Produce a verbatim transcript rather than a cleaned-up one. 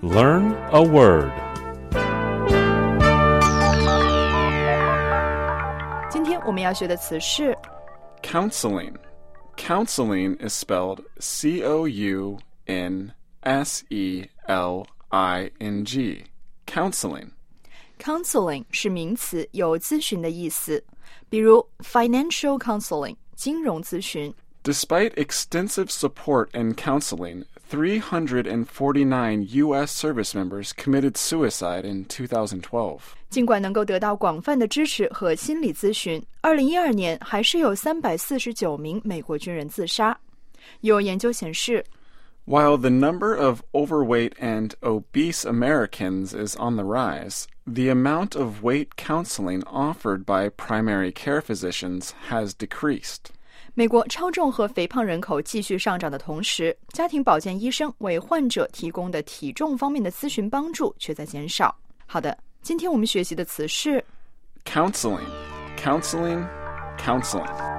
Learn a word. 今天我们要学的词是 Counseling. Counseling is spelled C O U N S E L I N G. Counseling. Counseling 是名词，有咨询的意思，比如 financial counseling 金融咨询。 Despite extensive support and counseling, three hundred forty-nine U S service members committed suicide in two thousand twelve. 尽管能够得到广泛的支持和心理咨询，二零一二年还是有三百四十九名美国军人自杀。有研究显示， While the number of overweight and obese Americans is on the rise, the amount of weight counseling offered by primary care physicians has decreased. 美国超重和肥胖人口继续上涨的同时，家庭保健医生为患者提供的体重方面的咨询帮助却在减少。好的，今天我们学习的词是 Counseling. Counseling. Counseling.